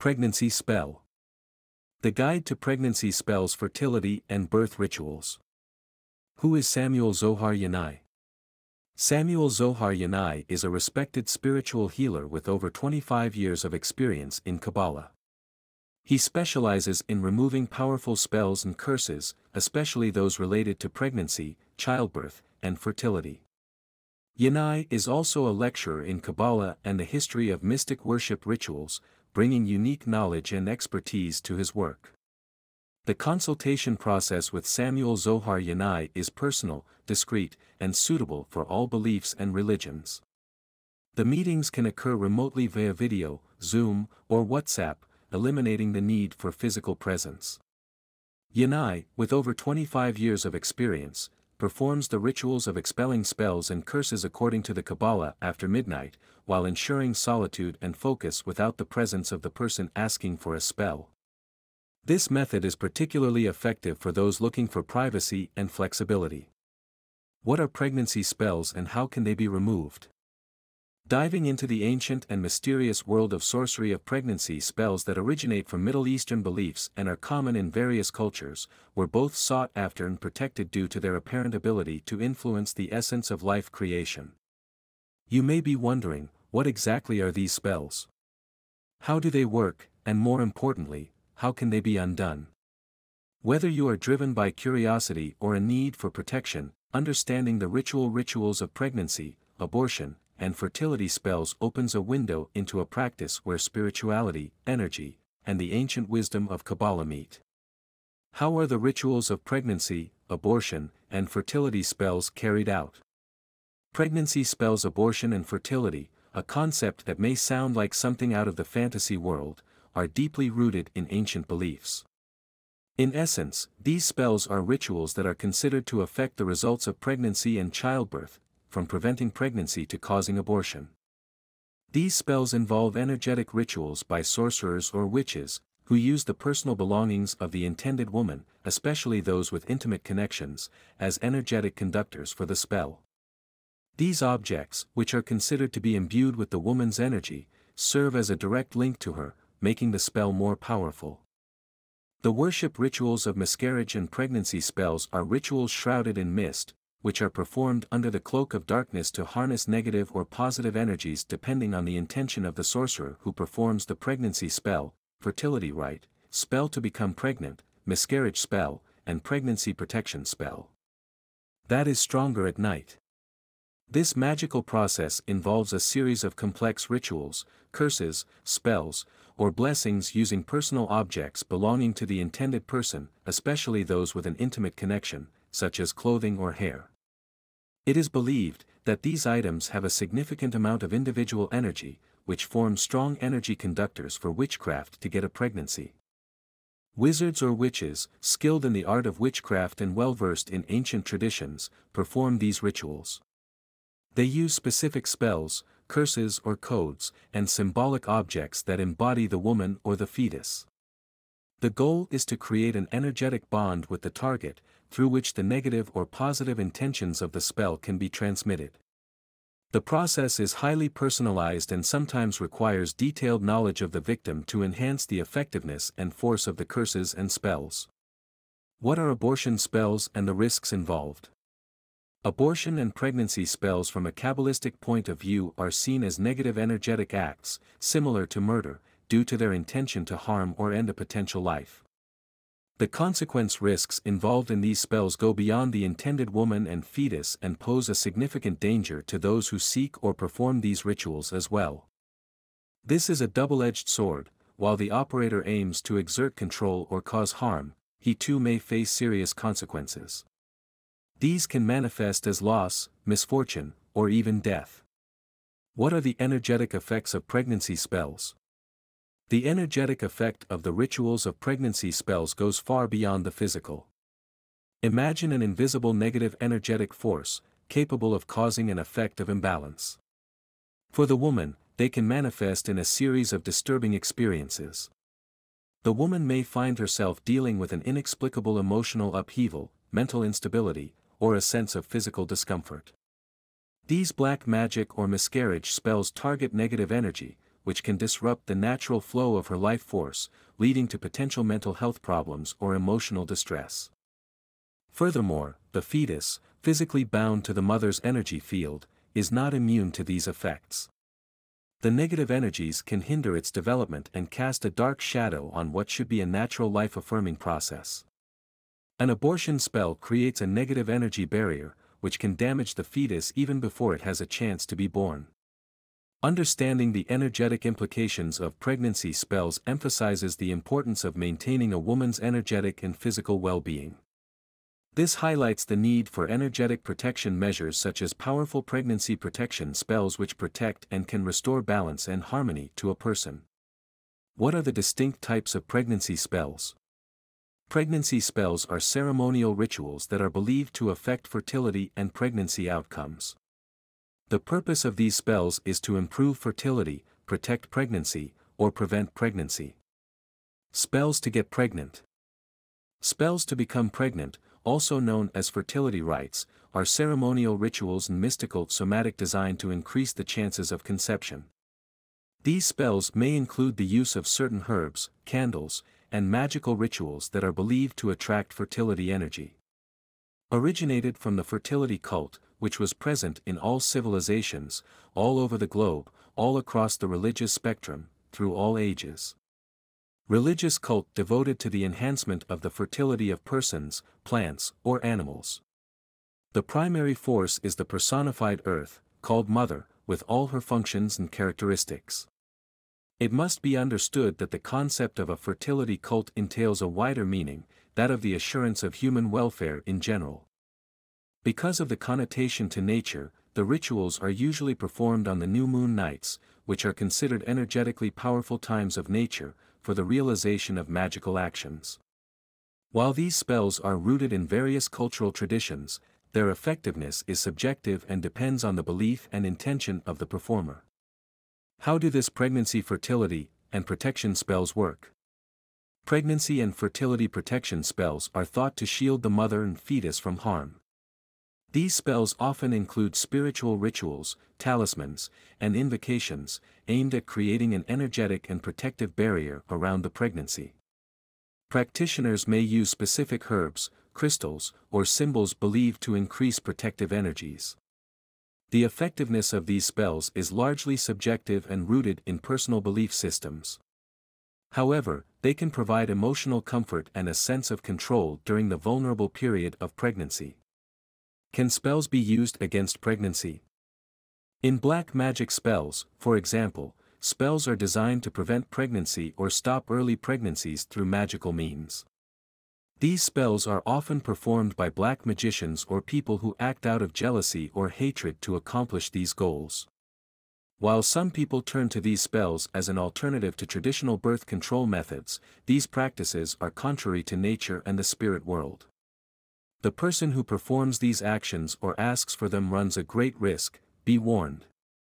Pregnancy Spell. The Guide to Pregnancy Spells, Fertility and Birth Rituals. Who is Samuel Zohar Yanai? Samuel Zohar Yanai is a respected spiritual healer with over 25 years of experience in Kabbalah. He specializes in removing powerful spells and curses, especially those related to pregnancy, childbirth, and fertility. Yanai is also a lecturer in Kabbalah and the history of mystic worship rituals, bringing unique knowledge and expertise to his work. The consultation process with Samuel Zohar Yanai is personal, discreet, and suitable for all beliefs and religions. The meetings can occur remotely via video, Zoom, or WhatsApp, eliminating the need for physical presence. Yanai, with over 25 years of experience, performs the rituals of expelling spells and curses according to the Kabbalah after midnight, while ensuring solitude and focus without the presence of the person asking for a spell. This method is particularly effective for those looking for privacy and flexibility. What are pregnancy spells and how can they be removed? Diving into the ancient and mysterious world of sorcery of pregnancy spells that originate from Middle Eastern beliefs and are common in various cultures, were both sought after and protected due to their apparent ability to influence the essence of life creation. You may be wondering, what exactly are these spells? How do they work, and more importantly, how can they be undone? Whether you are driven by curiosity or a need for protection, understanding the rituals of pregnancy, abortion, and fertility spells opens a window into a practice where spirituality, energy, and the ancient wisdom of Kabbalah meet. How are the rituals of pregnancy, abortion, and fertility spells carried out? Pregnancy spells, abortion, and fertility, a concept that may sound like something out of the fantasy world, are deeply rooted in ancient beliefs. In essence, these spells are rituals that are considered to affect the results of pregnancy and childbirth, from preventing pregnancy to causing abortion. These spells involve energetic rituals by sorcerers or witches, who use the personal belongings of the intended woman, especially those with intimate connections, as energetic conductors for the spell. These objects, which are considered to be imbued with the woman's energy, serve as a direct link to her, making the spell more powerful. The worship rituals of miscarriage and pregnancy spells are rituals shrouded in mist, which are performed under the cloak of darkness to harness negative or positive energies depending on the intention of the sorcerer who performs the pregnancy spell, fertility rite, spell to become pregnant, miscarriage spell, and pregnancy protection spell. That is stronger at night. This magical process involves a series of complex rituals, curses, spells, or blessings using personal objects belonging to the intended person, especially those with an intimate connection, such as clothing or hair. It is believed that these items have a significant amount of individual energy, which forms strong energy conductors for witchcraft to get a pregnancy. Wizards or witches, skilled in the art of witchcraft and well-versed in ancient traditions, perform these rituals. They use specific spells, curses or codes, and symbolic objects that embody the woman or the fetus. The goal is to create an energetic bond with the target, through which the negative or positive intentions of the spell can be transmitted. The process is highly personalized and sometimes requires detailed knowledge of the victim to enhance the effectiveness and force of the curses and spells. What are abortion spells and the risks involved? Abortion and pregnancy spells from a Kabbalistic point of view are seen as negative energetic acts, similar to murder, due to their intention to harm or end a potential life. The consequence risks involved in these spells go beyond the intended woman and fetus and pose a significant danger to those who seek or perform these rituals as well. This is a double-edged sword. While the operator aims to exert control or cause harm, he too may face serious consequences. These can manifest as loss, misfortune, or even death. What are the energetic effects of pregnancy spells? The energetic effect of the rituals of pregnancy spells goes far beyond the physical. Imagine an invisible negative energetic force, capable of causing an effect of imbalance. For the woman, they can manifest in a series of disturbing experiences. The woman may find herself dealing with an inexplicable emotional upheaval, mental instability, or a sense of physical discomfort. These black magic or miscarriage spells target negative energy, which can disrupt the natural flow of her life force, leading to potential mental health problems or emotional distress. Furthermore, the fetus, physically bound to the mother's energy field, is not immune to these effects. The negative energies can hinder its development and cast a dark shadow on what should be a natural life-affirming process. An abortion spell creates a negative energy barrier, which can damage the fetus even before it has a chance to be born. Understanding the energetic implications of pregnancy spells emphasizes the importance of maintaining a woman's energetic and physical well-being. This highlights the need for energetic protection measures such as powerful pregnancy protection spells which protect and can restore balance and harmony to a person. What are the distinct types of pregnancy spells? Pregnancy spells are ceremonial rituals that are believed to affect fertility and pregnancy outcomes. The purpose of these spells is to improve fertility, protect pregnancy, or prevent pregnancy. Spells to get pregnant. Spells to become pregnant, also known as fertility rites, are ceremonial rituals and mystical somatic designed to increase the chances of conception. These spells may include the use of certain herbs, candles, and magical rituals that are believed to attract fertility energy. Originated from the fertility cult, which was present in all civilizations, all over the globe, all across the religious spectrum, through all ages. Religious cult devoted to the enhancement of the fertility of persons, plants, or animals. The primary force is the personified earth, called Mother, with all her functions and characteristics. It must be understood that the concept of a fertility cult entails a wider meaning, that of the assurance of human welfare in general. Because of the connotation to nature, the rituals are usually performed on the new moon nights, which are considered energetically powerful times of nature, for the realization of magical actions. While these spells are rooted in various cultural traditions, their effectiveness is subjective and depends on the belief and intention of the performer. How do this pregnancy fertility and protection spells work? Pregnancy and fertility protection spells are thought to shield the mother and fetus from harm. These spells often include spiritual rituals, talismans, and invocations, aimed at creating an energetic and protective barrier around the pregnancy. Practitioners may use specific herbs, crystals, or symbols believed to increase protective energies. The effectiveness of these spells is largely subjective and rooted in personal belief systems. However, they can provide emotional comfort and a sense of control during the vulnerable period of pregnancy. Can spells be used against pregnancy? In black magic spells, for example, spells are designed to prevent pregnancy or stop early pregnancies through magical means. These spells are often performed by black magicians or people who act out of jealousy or hatred to accomplish these goals. While some people turn to these spells as an alternative to traditional birth control methods, these practices are contrary to nature and the spirit world. The person who performs these actions or asks for them runs a great risk, be warned.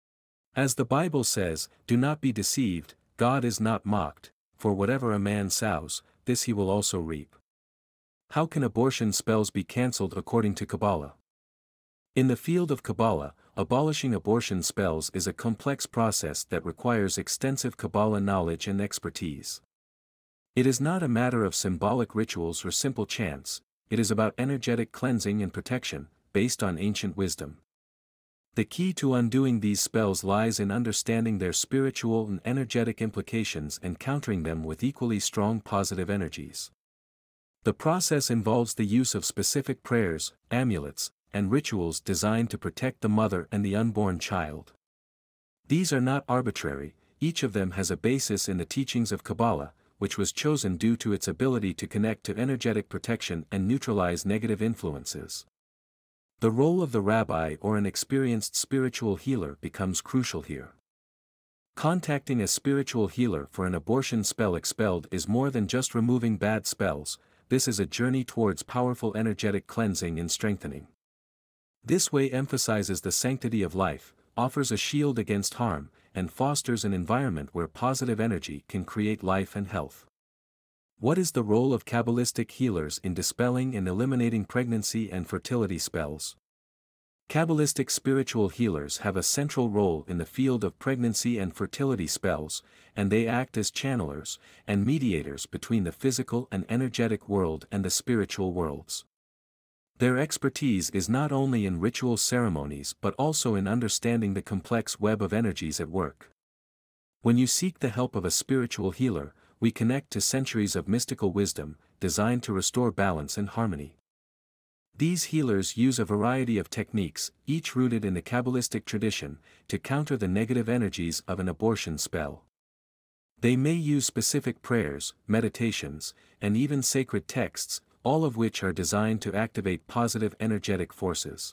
As the Bible says, do not be deceived, God is not mocked, for whatever a man sows, this he will also reap. How can abortion spells be cancelled according to Kabbalah? In the field of Kabbalah, abolishing abortion spells is a complex process that requires extensive Kabbalah knowledge and expertise. It is not a matter of symbolic rituals or simple chants, it is about energetic cleansing and protection, based on ancient wisdom. The key to undoing these spells lies in understanding their spiritual and energetic implications and countering them with equally strong positive energies. The process involves the use of specific prayers, amulets, and rituals designed to protect the mother and the unborn child. These are not arbitrary, each of them has a basis in the teachings of Kabbalah, which was chosen due to its ability to connect to energetic protection and neutralize negative influences. The role of the rabbi or an experienced spiritual healer becomes crucial here. Contacting a spiritual healer for an abortion spell expelled is more than just removing bad spells, this is a journey towards powerful energetic cleansing and strengthening. This way emphasizes the sanctity of life, offers a shield against harm, and fosters an environment where positive energy can create life and health. What is the role of Kabbalistic healers in dispelling and eliminating pregnancy and fertility spells? Kabbalistic spiritual healers have a central role in the field of pregnancy and fertility spells, and they act as channelers and mediators between the physical and energetic world and the spiritual worlds. Their expertise is not only in ritual ceremonies but also in understanding the complex web of energies at work. When you seek the help of a spiritual healer, we connect to centuries of mystical wisdom, designed to restore balance and harmony. These healers use a variety of techniques, each rooted in the Kabbalistic tradition, to counter the negative energies of an abortion spell. They may use specific prayers, meditations, and even sacred texts, all of which are designed to activate positive energetic forces.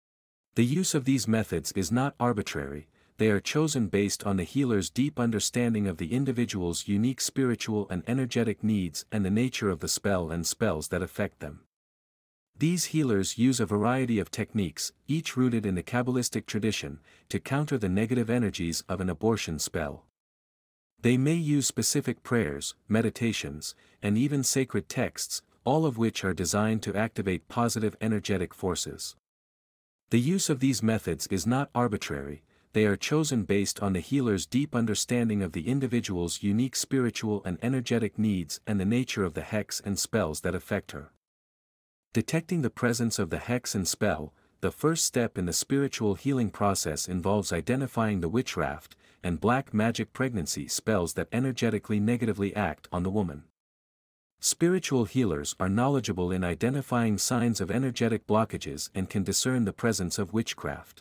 The use of these methods is not arbitrary, they are chosen based on the healer's deep understanding of the individual's unique spiritual and energetic needs and the nature of the spell and spells that affect them. These healers use a variety of techniques, each rooted in the Kabbalistic tradition, to counter the negative energies of an abortion spell. They may use specific prayers, meditations, and even sacred texts, all of which are designed to activate positive energetic forces. The use of these methods is not arbitrary, they are chosen based on the healer's deep understanding of the individual's unique spiritual and energetic needs and the nature of the hex and spells that affect her. Detecting the presence of the hex and spell, the first step in the spiritual healing process involves identifying the witchcraft and black magic pregnancy spells that energetically negatively act on the woman. Spiritual healers are knowledgeable in identifying signs of energetic blockages and can discern the presence of witchcraft.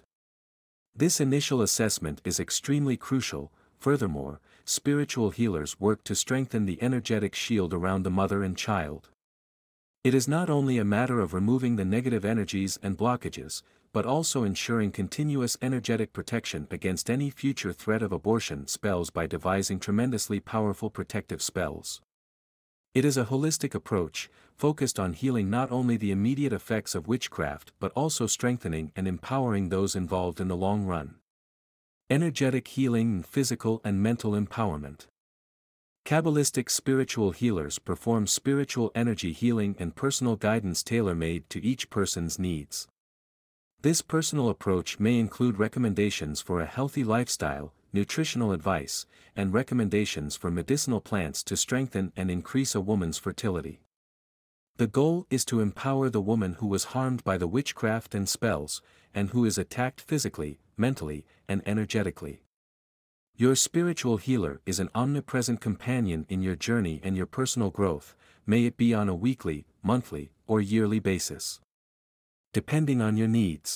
This initial assessment is extremely crucial. Furthermore, spiritual healers work to strengthen the energetic shield around the mother and child. It is not only a matter of removing the negative energies and blockages, but also ensuring continuous energetic protection against any future threat of abortion spells by devising tremendously powerful protective spells. It is a holistic approach, focused on healing not only the immediate effects of witchcraft but also strengthening and empowering those involved in the long run. Energetic healing and physical and mental empowerment. Kabbalistic spiritual healers perform spiritual energy healing and personal guidance tailor-made to each person's needs. This personal approach may include recommendations for a healthy lifestyle, nutritional advice, and recommendations for medicinal plants to strengthen and increase a woman's fertility. The goal is to empower the woman who was harmed by the witchcraft and spells, and who is attacked physically, mentally, and energetically. Your spiritual healer is an omnipresent companion in your journey and your personal growth, may it be on a weekly, monthly, or yearly basis. Depending on your needs.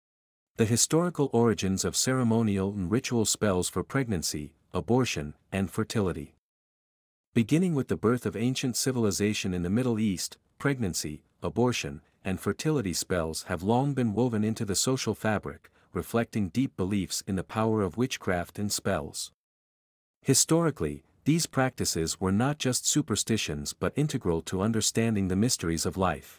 The historical origins of ceremonial and ritual spells for pregnancy, abortion, and fertility. Beginning with the birth of ancient civilization in the Middle East, pregnancy, abortion, and fertility spells have long been woven into the social fabric, reflecting deep beliefs in the power of witchcraft and spells. Historically, these practices were not just superstitions but integral to understanding the mysteries of life.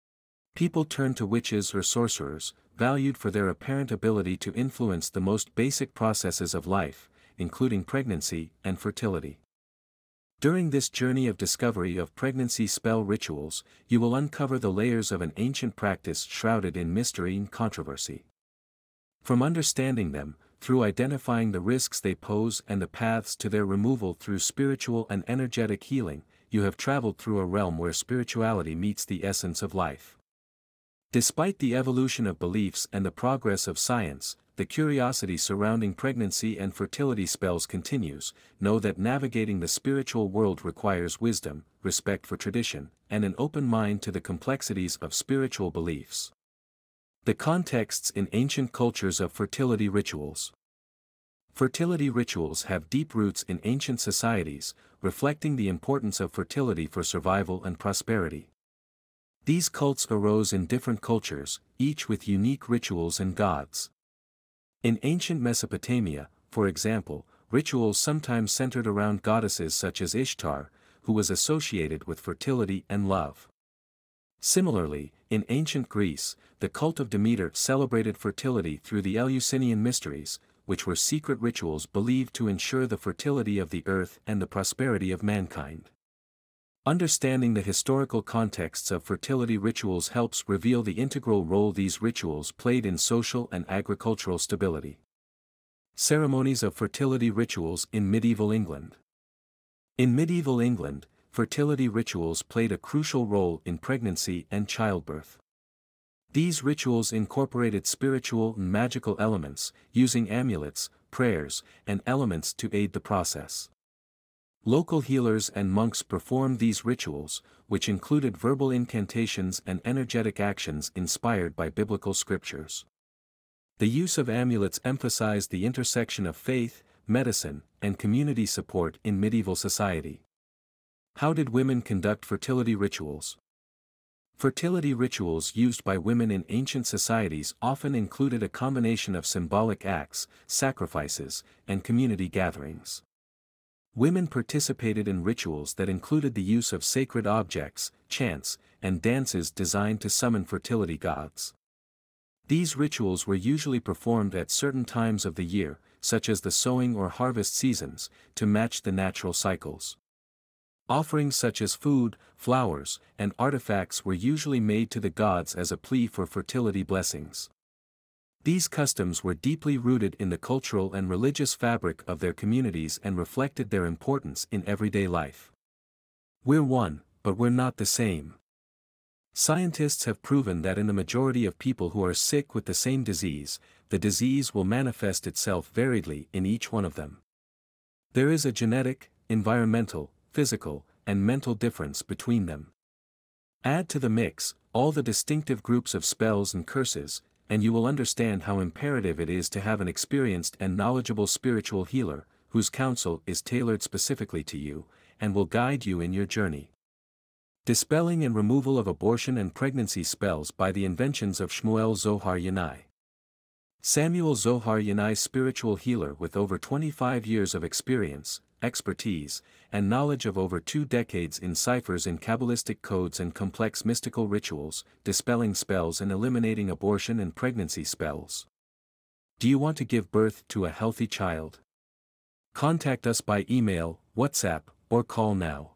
People turned to witches or sorcerers, valued for their apparent ability to influence the most basic processes of life, including pregnancy and fertility. During this journey of discovery of pregnancy spell rituals, you will uncover the layers of an ancient practice shrouded in mystery and controversy. From understanding them, through identifying the risks they pose and the paths to their removal through spiritual and energetic healing, you have traveled through a realm where spirituality meets the essence of life. Despite the evolution of beliefs and the progress of science, the curiosity surrounding pregnancy and fertility spells continues. Know that navigating the spiritual world requires wisdom, respect for tradition, and an open mind to the complexities of spiritual beliefs. The contexts in ancient cultures of fertility rituals. Fertility rituals have deep roots in ancient societies, reflecting the importance of fertility for survival and prosperity. These cults arose in different cultures, each with unique rituals and gods. In ancient Mesopotamia, for example, rituals sometimes centered around goddesses such as Ishtar, who was associated with fertility and love. Similarly, in ancient Greece, the cult of Demeter celebrated fertility through the Eleusinian mysteries, which were secret rituals believed to ensure the fertility of the earth and the prosperity of mankind. Understanding the historical contexts of fertility rituals helps reveal the integral role these rituals played in social and agricultural stability. Ceremonies of fertility rituals in medieval England. In medieval England, fertility rituals played a crucial role in pregnancy and childbirth. These rituals incorporated spiritual and magical elements, using amulets, prayers, and elements to aid the process. Local healers and monks performed these rituals, which included verbal incantations and energetic actions inspired by biblical scriptures. The use of amulets emphasized the intersection of faith, medicine, and community support in medieval society. How did women conduct fertility rituals? Fertility rituals used by women in ancient societies often included a combination of symbolic acts, sacrifices, and community gatherings. Women participated in rituals that included the use of sacred objects, chants, and dances designed to summon fertility gods. These rituals were usually performed at certain times of the year, such as the sowing or harvest seasons, to match the natural cycles. Offerings such as food, flowers, and artifacts were usually made to the gods as a plea for fertility blessings. These customs were deeply rooted in the cultural and religious fabric of their communities and reflected their importance in everyday life. We're one, but we're not the same. Scientists have proven that in the majority of people who are sick with the same disease, the disease will manifest itself variedly in each one of them. There is a genetic, environmental, physical, and mental difference between them. Add to the mix all the distinctive groups of spells and curses, and you will understand how imperative it is to have an experienced and knowledgeable spiritual healer, whose counsel is tailored specifically to you, and will guide you in your journey. Dispelling and removal of abortion and pregnancy spells by the inventions of Shmuel Zohar Yanai. Samuel Zohar Yanai, spiritual healer with over 25 years of experience, expertise, and knowledge of over 2 decades in ciphers in Kabbalistic codes and complex mystical rituals, dispelling spells and eliminating abortion and pregnancy spells. Do you want to give birth to a healthy child? Contact us by email, WhatsApp, or call now.